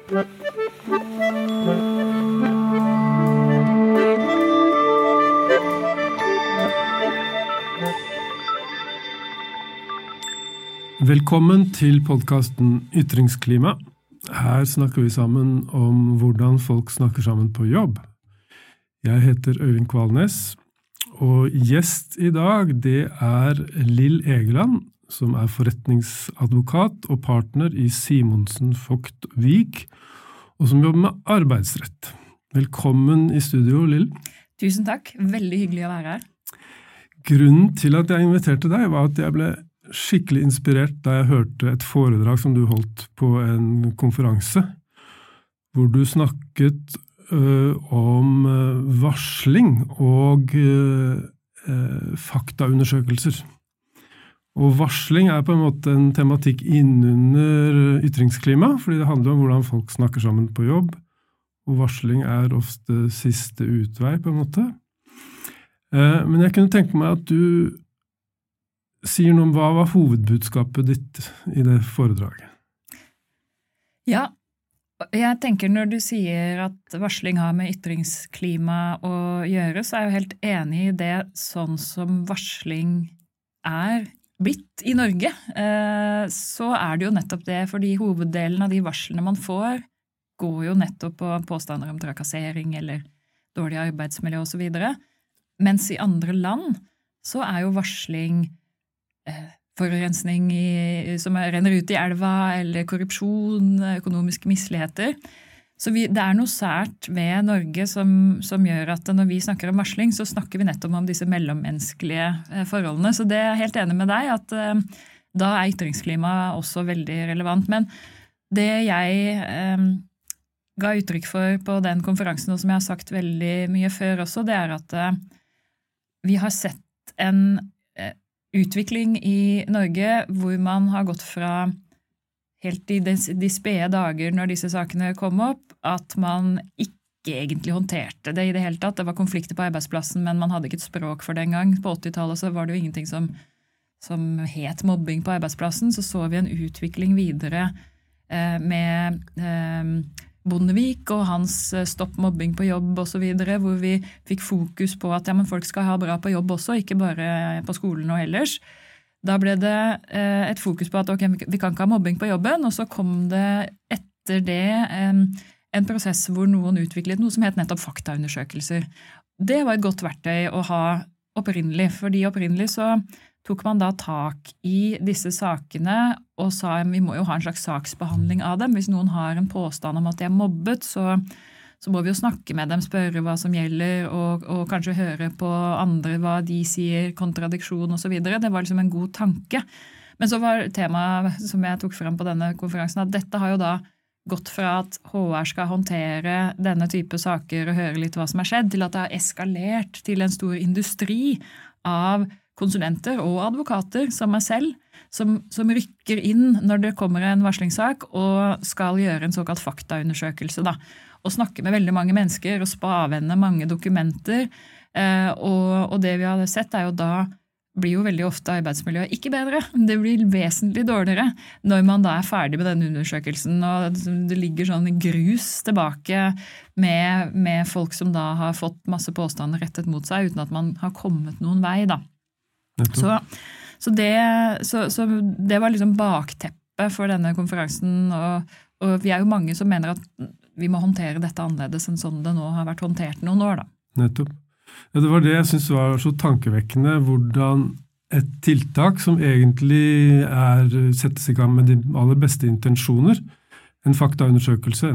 Velkommen til podcasten Ytringsklima. Her snakker vi sammen om hvordan folk snakker sammen på jobb. Jeg heter Øyvind Kvalnes, og gjest I dag det Lill Egeland, som forretningsadvokat og partner I Simonsen Vogt Vig, og som jobber med arbeidsrett. Velkommen I studio, Lill. Tusen takk, veldig hyggelig å være her. Grunnen til at jeg inviterte deg var at jeg ble skikkelig inspirert da jeg hørte et foredrag som du holdt på en konferanse, hvor du snakket om varsling og faktaundersøkelser. Og varsling på en måte en tematikk innunder ytringsklima, fordi det handler om hvordan folk snakker sammen på jobb, og varsling ofte siste utvei på en måte. Men jeg kunne tenke meg at du sier noe om hva var hovedbudskapet ditt I det foredraget? Ja, jeg tenker når du sier at varsling har med ytringsklima å gjøre, så jeg jo helt enig I det sånn som varsling blitt I Norge, så det jo nettopp det, fordi hoveddelen av de varslene man får, går jo nettopp på påstander om trakassering eller dårlig arbeidsmiljø og så videre. Mens I andre land så jo varsling forurensning som renner ut I elva, eller korrupsjon, økonomiske misligheter. Så det noe sært ved Norge som gjør at når vi snakker om varsling, så snakker vi nettopp om disse mellommenneskelige forholdene. Så det jeg helt enig med deg, at da ytringsklima også veldig relevant. Men det jeg ga uttrykk for på den konferansen, og som jeg har sagt veldig mye før også, det at vi har sett en utvikling I Norge hvor man har gått fra helt I de spede dager når disse sakene kom opp, at man ikke egentlig håndterte det I det hele tatt. Det var konflikter på arbeidsplassen, men man hadde ikke et språk for det engang. På 80-tallet så var det jo ingenting som het mobbing på arbeidsplassen. Så vi en utvikling videre med Bondevik og hans stopp mobbing på jobb og så videre, hvor vi fikk fokus på at men folk skal ha bra på jobb også, ikke bare på skolen og ellers. Da ble det et fokus på at vi kan ikke ha mobbing på jobben, og så kom det etter det en prosess hvor noen utviklet noe som het nettopp faktaundersøkelser. Det var et godt verktøy å ha opprinnelig, fordi opprinnelig så tok man da tak I disse sakene og sa vi må jo ha en slags saksbehandling av dem. Hvis noen har en påstand om at de mobbet, så må vi jo snakke med dem, spørre hva som gjelder, og kanskje høre på andre hva de sier, kontradiksjon og så videre. Det var liksom en god tanke. Men så var temaet som jeg tok frem på denne konferansen, at dette har jo da gått fra at HR skal håndtere denne type saker og høre litt hva som har skjedd, til at det har eskalert til en stor industri av konsulenter og advokater som selv, som rykker inn når det kommer en varslingssak og skal gjøre en såkalt faktaundersøkelse da. Og snakke med veldig mange mennesker og spavende mange dokumenter. Og det vi har sett jo da blir jo veldig ofte arbeidsmiljøet ikke bedre. Det blir vesentlig dårligere når man da ferdig med denne undersøkelsen, og det ligger sånn grus tilbake med folk som da har fått masse påstander rettet mot seg, uten at man har kommet noen vei da. Så det var liksom bakteppet for denne konferansen, og vi jo mange som mener at vi må håndtere dette annerledes enn sånn det nå har vært håndtert noen år da. Nettopp. Ja, det var det jeg synes var så tankevekkende, hvordan et tiltak som egentlig settes I gang med de aller beste intensjoner, en faktaundersøkelse,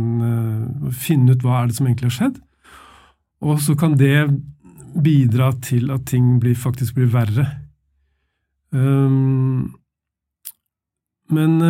finne ut hva det som egentlig har skjedd, og så kan det bidra til at ting faktisk blir verre. Men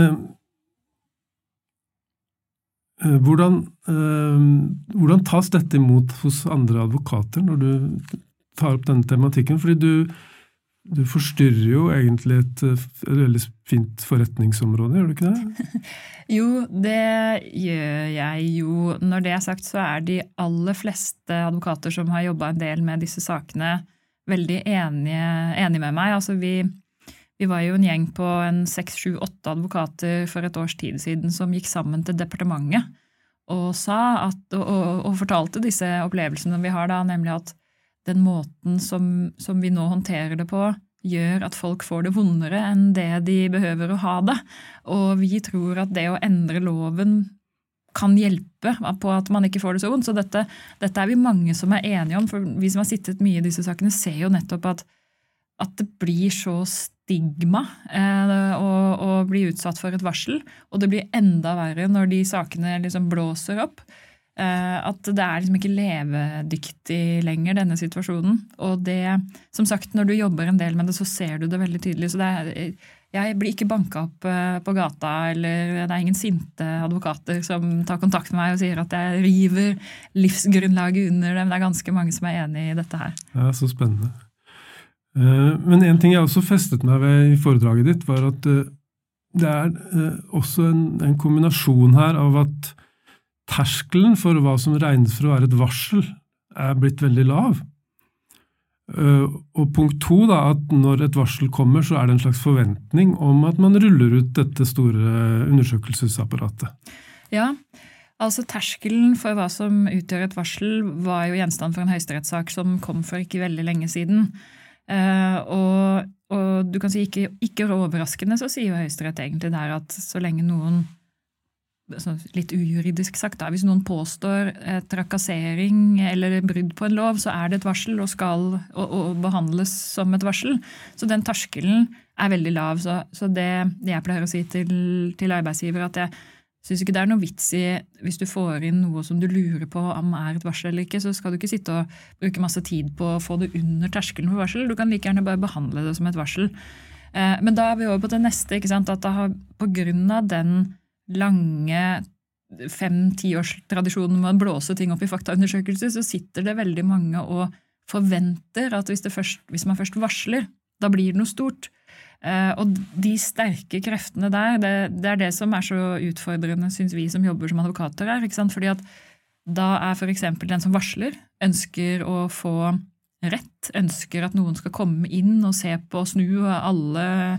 hvordan tas dette imot hos andre advokater når du tar opp denne tematikken? Fordi du forstyrrer jo egentlig et veldig fint forretningsområde, gjør du ikke det? Jo, det gjør jeg jo. Når det sagt, så de aller fleste advokater som har jobbet en del med disse sakene veldig enige med meg. Altså vi Vi var jo en gjeng på 6, 7, 8 advokater for et års tid siden som gikk sammen til departementet og og fortalte disse opplevelsene vi har da, nemlig at den måten som vi nå håndterer det på, gjør at folk får det vondere enn det de behøver å ha det. Og vi tror at det å endre loven kan hjelpe på at man ikke får det så vondt. Så dette er vi mange som er enige om, for vi som har sittet mye i disse sakene ser jo nettopp at det blir så stigma å bli utsatt for et varsel, og det blir enda verre når de sakene liksom blåser opp. At det er liksom ikke levedyktig lenger, denne situasjonen. Og det, som sagt, når du jobber en del med det, så ser du det veldig tydelig. Så jeg blir ikke banket opp på gata, eller det er ingen sinte advokater som tar kontakt med meg og sier at jeg river livsgrunnlaget under dem. Det er ganske mange som er enige i dette her. Ja, så spennende. Men en ting jeg også festet meg ved i foredraget ditt, var at det er også en kombinasjon her av at terskelen for hva som regnes for å være et varsel er blitt veldig lav. Og punkt 2 da, at når et varsel kommer, så er det en slags forventning om at man ruller ut dette store undersøkelsesapparatet. Ja, altså terskelen for hva som utgjør et varsel var jo gjenstand for en høyesterettssak som kom for ikke veldig lenge siden. Og du kan si ikke overraskende så sier jo Høyesterett egentlig der at så lenge noen, litt ujuridisk sagt da, hvis noen påstår trakassering eller brudd på en lov, så er det et varsel og skal behandles som et varsel. Så den terskelen er veldig lav. Så det jeg pleier å si til arbeidsgiver, at jeg synes ikke det er noe vits i, hvis du får inn noe som du lurer på om er et varsel eller ikke, så skal du ikke sitte og bruke masse tid på å få det under terskelen for varsel. Du kan like gjerne bare behandle det som et varsel. Men da er vi over på det neste, ikke sant? At på grunn av den lange 5-10 års tradisjonen med å blåse ting opp i faktaundersøkelser, så sitter det veldig mange og forventer at hvis man først varsler, da blir det noe stort. Og de sterke kreftene der, det er det som er så utfordrende, synes vi som jobber som advokater her, ikke sant? Fordi at da er for eksempel den som varsler, ønsker å få rett, ønsker at noen skal komme inn og se på og snu alle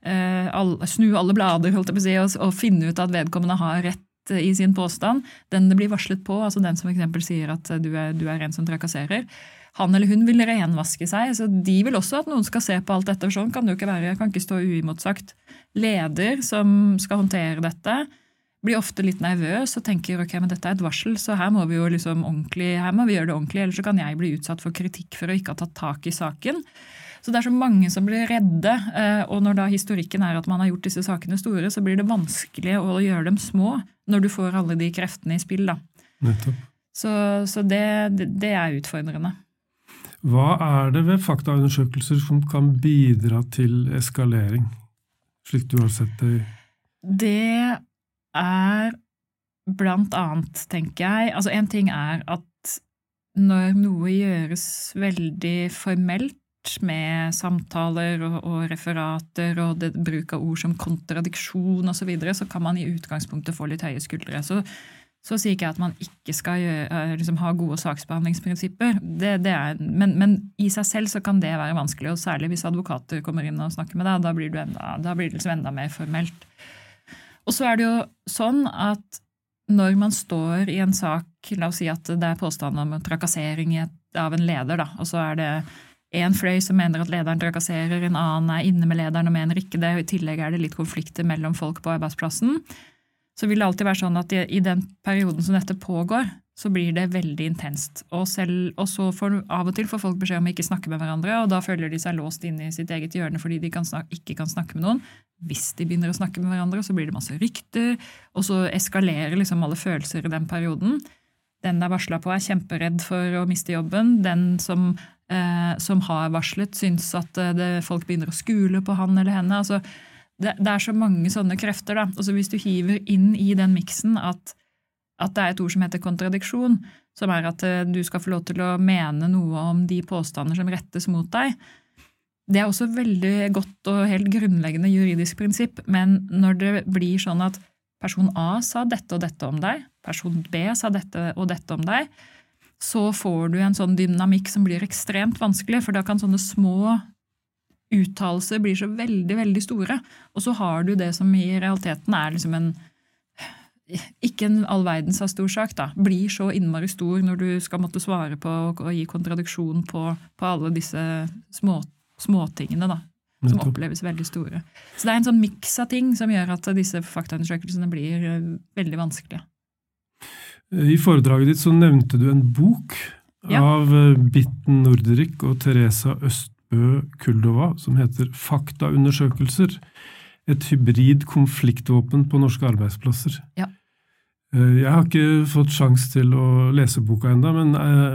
blader, holdt jeg på å si, og finne ut at vedkommende har rett i sin påstand. Den det blir varslet på, altså den som for eksempel sier at du er en som trakasserer, han eller hun vil renvaske seg, så de vil også at noen skal se på alt dette, sånn kan det jo ikke være, jeg kan ikke stå uimotsagt. Leder som skal håndtere dette, blir ofte litt nervøs og tenker, ok, men dette er et varsel, så her må vi jo liksom her må vi gjøre det ordentlig, ellers så kan jeg bli utsatt for kritikk for å ikke ha tatt tak i saken. Så det er så mange som blir redde, og når da historikken er at man har gjort disse sakene store, så blir det vanskelig å gjøre dem små når du får alle de kreftene i spill da. Nettopp. Så det er utfordrende. Hva er det ved faktaundersøkelser som kan bidra til eskalering, slik du har sett det? Det er blant annet, tenker jeg, altså en ting er at når noe gjøres veldig formelt, med samtaler og referater og det bruk av ord som kontradiksjon og så videre, så kan man i utgangspunktet få litt høye skuldre. Så sier ikke jeg at man ikke skal ha gode saksbehandlingsprinsipper, men i seg selv så kan det være vanskelig, og særlig hvis advokater kommer inn og snakker med deg, da blir det liksom enda mer formelt. Og så er det jo sånn at når man står i en sak, la oss si at det er påstand om trakassering av en leder, da, og så er det en fløy som mener at lederen trakasserer, en annen er inne med lederen og mener ikke det, og i tillegg er det litt konflikter mellom folk på arbeidsplassen, så vil det alltid være sånn at i den perioden som dette pågår, så blir det veldig intenst. Og så av og til får folk beskjed om å ikke snakke med hverandre, og da føler de seg låst inn i sitt eget hjørne fordi de ikke kan snakke med noen. Hvis de begynner å snakke med hverandre, så blir det masse rykter, og så eskalerer liksom alle følelser i den perioden. Den der varslet på er kjemperedd for å miste jobben. Den som har varslet synes at folk begynner å skule på han eller henne. Altså, det er så mange sånne krefter da. Altså, hvis du hiver inn i den miksen at det er et ord som heter kontradiksjon, som er at du skal få lov til å mene noe om de påstander som rettes mot deg, det er også veldig godt og helt grunnleggende juridisk prinsipp, men når det blir sånn at person A sa dette og dette om deg, person B sa dette og dette om deg, så får du en sånn dynamikk som blir ekstremt vanskelig, for da kan sånne små uttalelser blir så veldig, veldig store, og så har du det som i realiteten liksom ikke en allverdens av stor sak da, blir så innmari stor når du skal måtte svare på og gi kontradiksjon på alle disse småtingene da, som oppleves veldig store. Så det en sånn miks av ting som gjør at disse faktaundersøkelsene blir veldig vanskelige. I foredraget ditt så nevnte du en bok av Bitten Norderik og Teresa Østbø Kuldova som heter Faktaundersøkelser, et hybrid konfliktvåpen på norske arbeidsplasser. Ja. Jeg har ikke fått sjans til å lese boka enda, men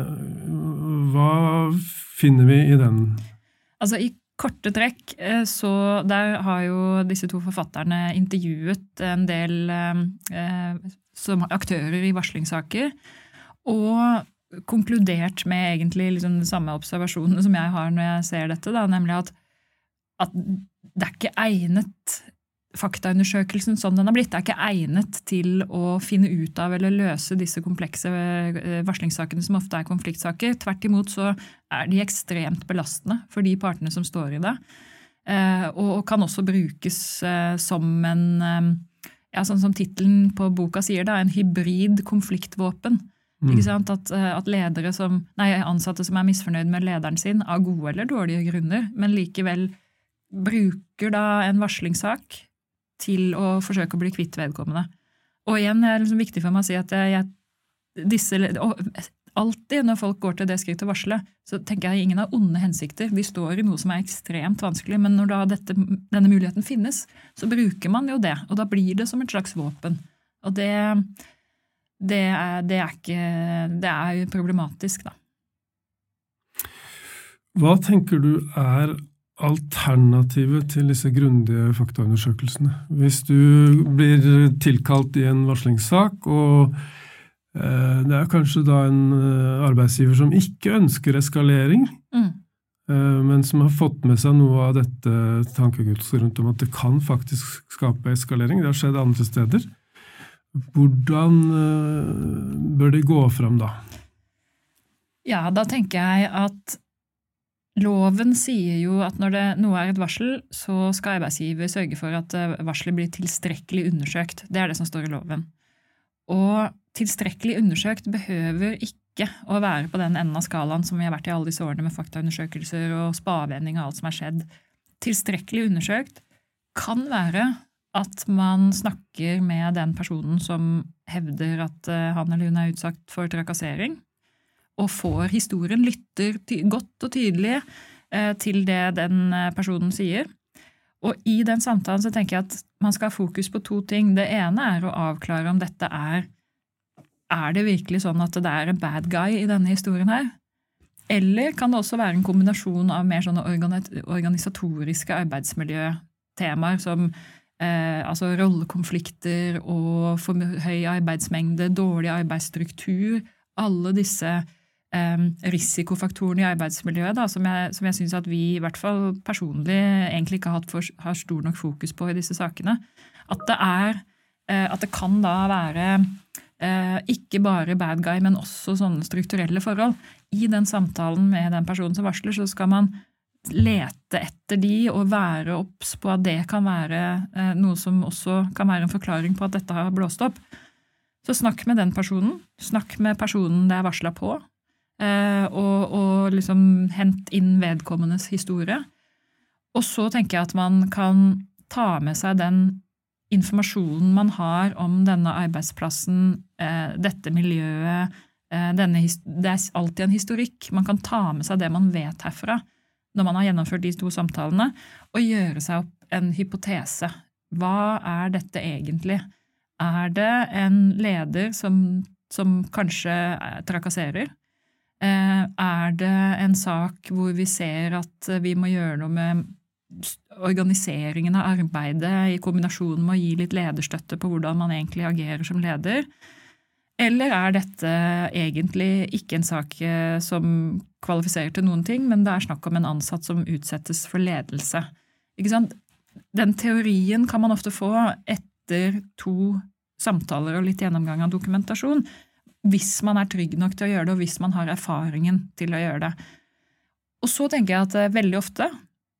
hva finner vi i den? Altså i korte trekk, så der har jo disse to forfatterne intervjuet en del som aktører i varslingssaker, og konkludert med egentlig liksom de samme observasjonene som jeg har når jeg ser dette, da, nemlig at det ikke egnet faktaundersøkelsen som den har blitt. Det ikke egnet til å finne ut av eller løse disse komplekse varslingssakene som ofte konfliktsaker. Tvert imot så de ekstremt belastende for de partene som står i det, og kan også brukes som sånn som titelen på boka sier da, en hybrid konfliktvåpen. Ikke sant? At ansatte som misfornøyd med lederen sin av gode eller dårlige grunner, men likevel bruker da en varslingssak til å forsøke å bli kvitt vedkommende. Og igjen liksom viktig for meg å si at alltid når folk går til det skritt å varsle, så tenker jeg ingen har onde hensikter. De står i noe som ekstremt vanskelig, men når da denne muligheten finnes, så bruker man jo det, og da blir det som et slags våpen. Og det jo problematisk da. Hva tenker du alternativet til disse grundige faktaundersøkelsene? Hvis du blir tilkalt i en varslingssak, og det kanskje da en arbeidsgiver som ikke ønsker eskalering, men som har fått med seg noe av dette tankegodset rundt om at det kan faktisk skape eskalering, det har skjedd andre steder. Hvordan bør de gå frem da? Ja, da tenker jeg at loven sier jo at når noe et varsel, så skal arbeidsgiver sørge for at varselet blir tilstrekkelig undersøkt. Det det som står i loven. Og tilstrekkelig undersøkt behøver ikke å være på den enden av skalaen som vi har vært i alle disse årene med faktaundersøkelser og spavending og alt som skjedd. Tilstrekkelig undersøkt kan være at man snakker med den personen som hevder at han eller hun utsatt for trakassering, og får historien, lytter godt og tydelig til det den personen sier. Og i den samtalen så tenker jeg at man skal ha fokus på to ting. Det ene å avklare om dette det virkelig sånn at det en bad guy i denne historien her? Eller kan det også være en kombinasjon av mer sånne organisatoriske arbeidsmiljøtemaer som altså rollekonflikter og for høy arbeidsmengde, dårlig arbeidsstruktur, alle disse risikofaktorene i arbeidsmiljøet da, som jeg synes at vi i hvert fall personlig egentlig ikke har stor nok fokus på i disse sakene. At det kan da være ikke bare bad guy, men også sånne strukturelle forhold. I den samtalen med den personen som varsler, så skal man lete etter de og være obs på at det kan være noe som også kan være en forklaring på at dette har blåst opp. Så snakk med den personen, snakk med personen det varslet på, og liksom hent inn vedkommendes historie. Og så tenker jeg at man kan ta med seg den informasjonen man har om denne arbeidsplassen, dette miljøet, det alltid en historikk. Man kan ta med seg det man vet herfra når man har gjennomført de to samtalene, og gjøre seg opp en hypotese. Hva dette egentlig? Det en leder som kanskje trakasserer? Det en sak hvor vi ser at vi må gjøre noe med organiseringen av arbeidet i kombinasjon med å gi litt lederstøtte på hvordan man egentlig agerer som leder? Eller dette egentlig ikke en sak som kvalifiserer til noen ting, men det snakk om en ansatt som utsettes for ledelse? Ikke sant? Den teorien kan man ofte få etter 2 samtaler og litt gjennomgang av dokumentasjon, hvis man trygg nok til å gjøre det, og hvis man har erfaringen til å gjøre det. Og så tenker jeg at veldig ofte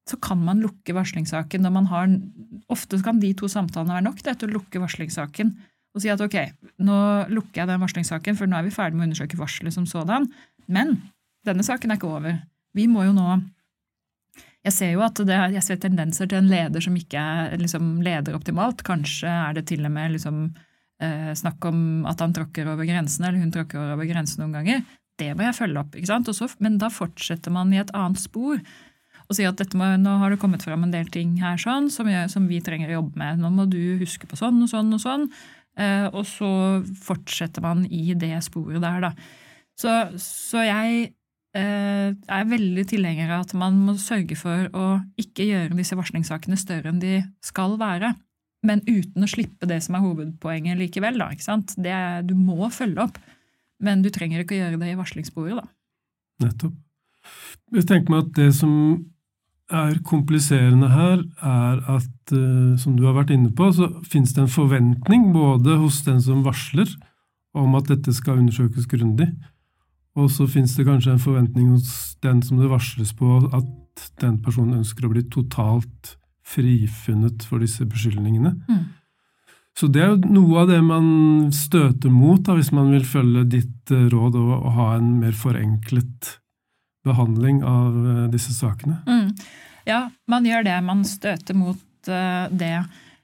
så kan man lukke varslingssaken når man har, ofte kan de 2 samtalene være nok, det til å lukke varslingssaken og si at ok, nå lukker jeg den varslingssaken, for nå vi ferdig med å undersøke varslet som sådan, men denne saken ikke over. Vi må jo nå, jeg ser jo at jeg ser tendenser til en leder som ikke liksom, leder optimalt, kanskje det til og med liksom, snakk om at han tråkker over grensen, eller hun tråkker over grensen noen ganger, det må jeg følge opp, ikke sant? Men da fortsetter man i et annet spor, og sier at nå har det kommet frem en del ting her sånn, som vi trenger å jobbe med. Nå må du huske på sånn og sånn og sånn, og så fortsetter man i det sporet der da. Så jeg veldig tilhenger av at man må sørge for å ikke gjøre disse varslingssakene større enn de skal være, men uten å slippe det som hovedpoenget likevel da, ikke sant? Du må følge opp, men du trenger ikke å gjøre det i varslingssporet da. Nettopp. Jeg tenker meg at det som kompliserende her at, som du har vært inne på, så finnes det en forventning både hos den som varsler om at dette skal undersøkes grundig, og så finnes det kanskje en forventning hos den som det varsles på at den personen ønsker å bli totalt frifunnet for disse beskyldningene. Så det jo noe av det man støter mot da, hvis man vil følge ditt råd og ha en mer forenklet behandling av disse sakene. Ja, man gjør det. Man støter mot det.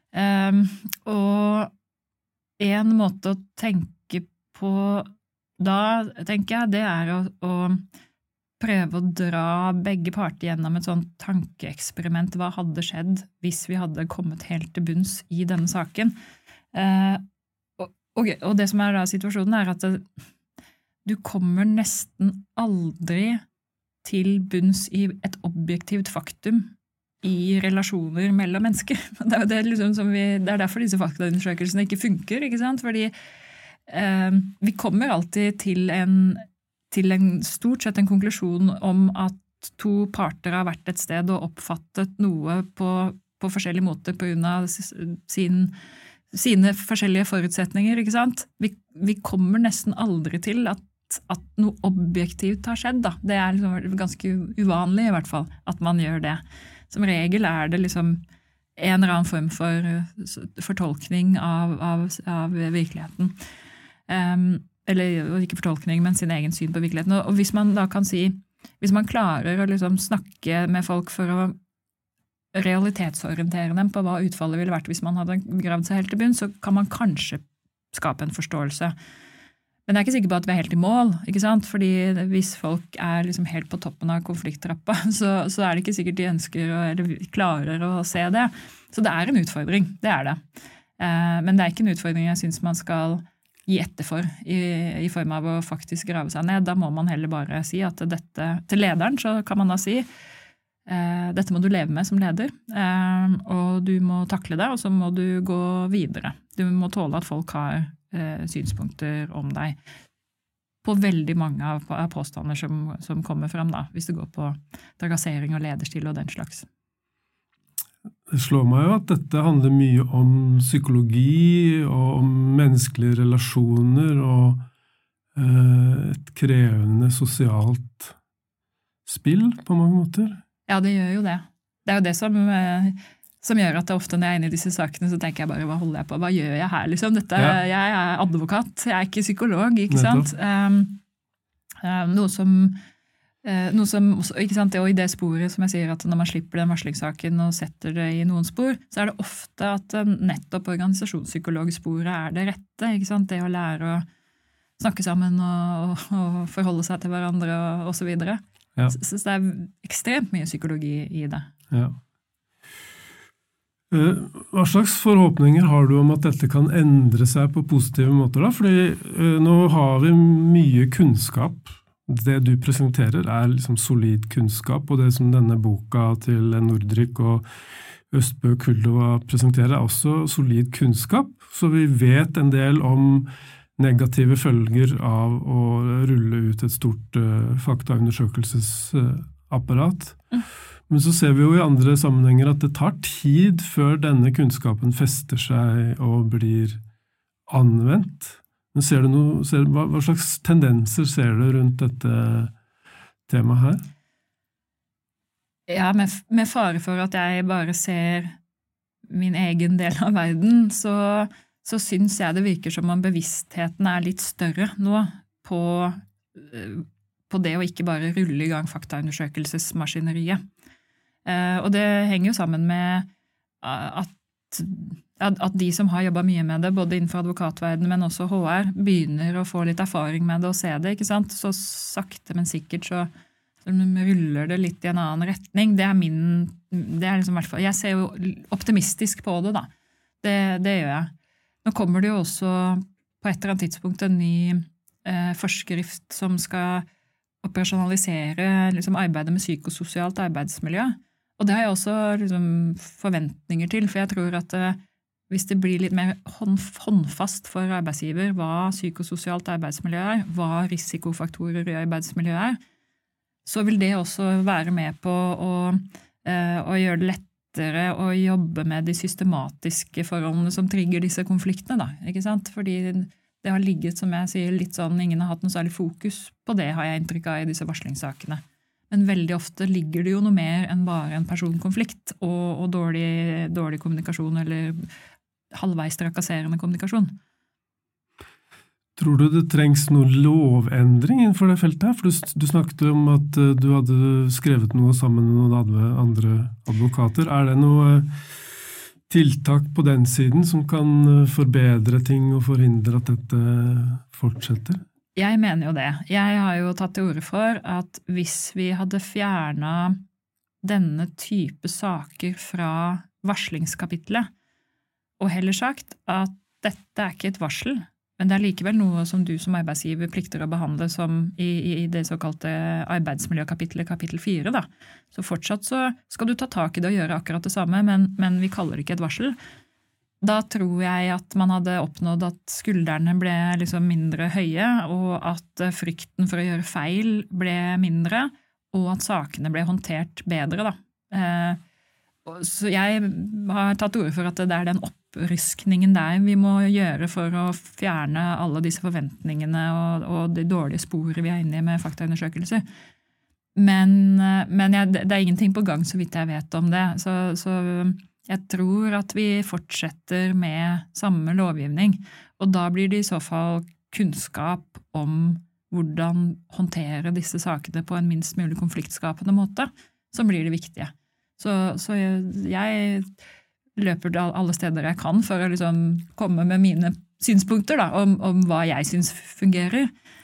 Og en måte å tenke på da, tenker jeg, det å prøve å dra begge parter gjennom et sånt tankeeksperiment. Hva hadde skjedd hvis vi hadde kommet helt til bunns i denne saken? Og det som da situasjonen at du kommer nesten aldri til bunns i et objektivt faktum i relasjoner mellom mennesker. Det jo det, liksom, det derfor disse faktaundersøkelsene ikke funker, ikke sant? Fordi vi kommer alltid til en stort sett en konklusjon om at 2 parter har vært et sted og oppfattet noe på forskjellige måter på grunn av sine forskjellige forutsetninger, ikke sant? Vi kommer nesten aldri til at noe objektivt har skjedd da. Det liksom ganske uvanlig i hvert fall, at man gjør det. Som regel det liksom en eller annen form for fortolkning av virkeligheten. Eller ikke fortolkning, men sin egen syn på virkeligheten. Og hvis man da kan si, hvis man klarer å liksom snakke med folk for å realitetsorientere dem på hva utfallet ville vært hvis man hadde gravd seg helt til bunn, så kan man kanskje skape en forståelse. Men jeg ikke sikker på at vi helt i mål, ikke sant? Fordi hvis folk liksom helt på toppen av konflikttrappa, så det ikke sikkert de ønsker eller klarer å se det. Så det en utfordring, det det. Men det ikke en utfordring jeg synes man skal gi etter for i form av å faktisk grave seg ned. Da må man heller bare si at dette, til lederen så kan man da si dette må du leve med som leder, og du må takle det, og så må du gå videre. Du må tåle at folk har synspunkter om deg på veldig mange av påstander som kommer frem da, hvis det går på trakassering og lederstil og den slags. Det slår meg jo at dette handler mye om psykologi og om menneskelige relasjoner og et krevende sosialt spill på mange måter. Ja, det gjør jo det. Det jo det som gjør at det ofte når jeg inne i disse sakene, så tenker jeg bare, hva holder jeg på? Hva gjør jeg her, liksom? Jeg advokat, jeg ikke psykolog, ikke sant? Noe som også, ikke sant? Og i det sporet som jeg sier, at når man slipper den varslingssaken og setter det i noen spor, så det ofte at nettopp organisasjonspsykologsporet det rette, ikke sant? Det å lære å snakke sammen og forholde seg til hverandre og så videre. Ja. Så det ekstremt mye psykologi i det. Ja. Hva slags forhåpninger har du om at dette kan endre seg på positive måter da? Fordi nå har vi mye kunnskap. Det du presenterer liksom solid kunnskap, og det som denne boka til Nordrik og Østbø Kuldova presenterer også solid kunnskap. Så vi vet en del om negative følger av å rulle ut et stort faktaundersøkelsesapparat. Men så ser vi jo i andre sammenhenger at det tar tid før denne kunnskapen fester seg og blir anvendt. Men hva slags tendenser ser du rundt dette temaet her? Ja, med fare for at jeg bare ser min egen del av verden, så syns jeg det virker som om bevisstheten litt større nå på det å ikke bare rulle i gang faktaundersøkelsesmaskineriet. Og det henger jo sammen med at de som har jobbet mye med det, både innenfor advokatverdenen, men også HR, begynner å få litt erfaring med det og se det, ikke sant? Så sakte, men sikkert så ruller det litt i en annen retning. Det liksom hvert fall, jeg ser jo optimistisk på det da. Det gjør jeg. Nå kommer det jo også på et eller annet tidspunkt en ny forskrift som skal operasjonalisere liksom, arbeidet med psykososialt arbeidsmiljø. Og det har jeg også liksom, forventninger til, for jeg tror at hvis det blir litt mer håndfast for arbeidsgiver hva psykososialt arbeidsmiljø hva risikofaktorer i arbeidsmiljøet så vil det også være med på å gjøre det lettere å jobbe med de systematiske forholdene som trigger disse konfliktene, da, ikke sant? Fordi det har ligget, som jeg sier, litt sånn, ingen har hatt noe særlig fokus på det, har jeg inntrykk av i disse varslingssakene. Men veldig ofte ligger det jo noe mer enn bare en personkonflikt og dårlig kommunikasjon eller halvveis trakasserende kommunikasjon. Tror du det trengs noen lovendring innenfor det feltet her? For du snakket om at du hadde skrevet noe sammen med noen andre advokater. Det noe tiltak på den siden som kan forbedre ting og forhindre at dette fortsetter? Jeg mener jo det. Jeg har jo tatt til orde for at hvis vi hadde fjernet denne type saker fra varslingskapitlet, og heller sagt at dette ikke et varsel, men det likevel noe som du som arbeidsgiver plikter å behandle som i det såkalte arbeidsmiljøkapitlet, kapittel 4 da. Så fortsatt så skal du ta tak i det og gjøre akkurat det samme, men vi kaller det ikke et varsel. Da tror jeg at man hadde oppnådd at skuldrene ble liksom mindre høye, og at frykten for å gjøre feil ble mindre, og at sakene ble håndtert bedre da. Så jeg har tatt ord for at det den oppryskningen der vi må gjøre for å fjerne alle disse forventningene og de dårlige sporet vi inne i med faktaundersøkelser. Men det ingenting på gang så vidt jeg vet om det. Så jeg tror at vi fortsetter med samme lovgivning, og da blir det i så fall kunnskap om hvordan håndtere disse sakene på en minst mulig konfliktskapende måte, som blir det viktige. Så jeg løper alle steder jeg kan for å liksom komme med mine synspunkter da, om hva jeg synes fungerer,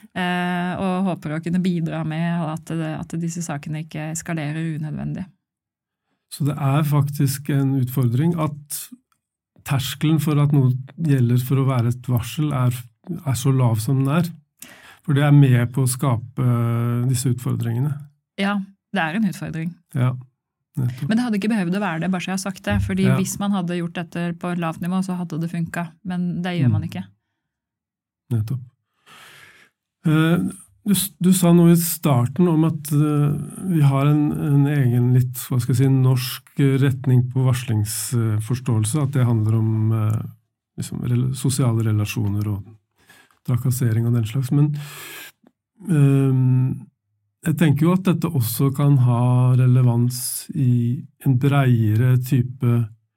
og håper å kunne bidra med at disse sakene ikke eskalerer unødvendig. Så det faktisk en utfordring at terskelen for at noe gjelder for å være et varsel så lav som den For det med på å skape disse utfordringene. Ja, det en utfordring. Ja. Nettopp. Men det hadde ikke behøvd å være det, bare så jeg har sagt det, fordi hvis man hadde gjort dette på et lavt nivå, så hadde det funket, men det gjør man ikke. Nettopp. Du sa noe i starten om at vi har en egen litt, hva skal jeg si, norsk retning på varslingsforståelse, at det handler om liksom, sosiale relasjoner og trakassering og den slags, men jeg tenker jo at dette også kan ha relevans i en bredere type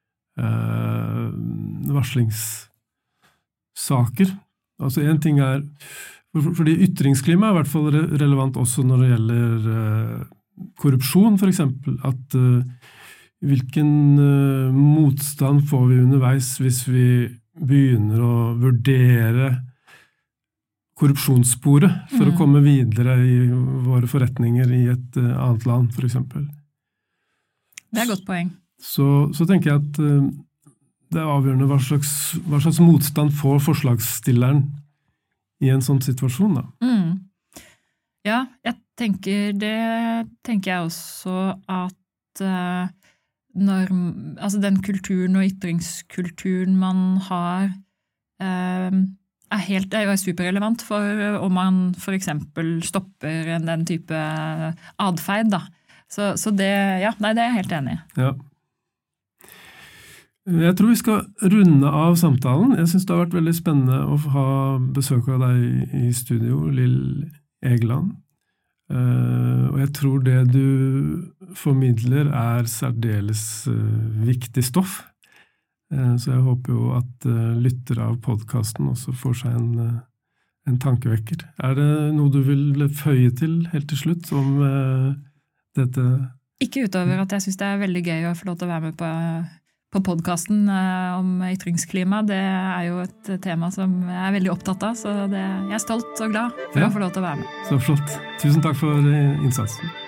varslingssaker. Altså en ting fordi ytringsklima I hvert fall relevant også når det gjelder korrupsjon, for eksempel, at hvilken motstand får vi underveis hvis vi begynner å vurdere korrupsjonssporet for å komme videre I våre forretninger I et annet land, for eksempel. Det et godt poeng. Så tenker jeg at det avgjørende hva slags motstand får forslagsstilleren I en sånn situasjon, da. Ja, det tenker jeg også at altså den kulturen og ytringskulturen man har det jo superrelevant for om man for eksempel stopper den type adferd da. Så det, det jeg helt enig I. Ja. Jeg tror vi skal runde av samtalen. Jeg synes det har vært veldig spennende å ha besøk av deg I studio, Lill Egeland. Og jeg tror det du formidler særdeles viktig stoff. Så jeg håper jo at lyttere av podcasten også får seg en tankevekker. Det noe du vil føye til helt til slutt om dette? Ikke utover at jeg synes det veldig gøy å få lov til å være med på podcasten om ytringsklima. Det jo et tema som jeg veldig opptatt av, så jeg stolt og glad for å få lov til å være med. Så flott. Tusen takk for innsatsen.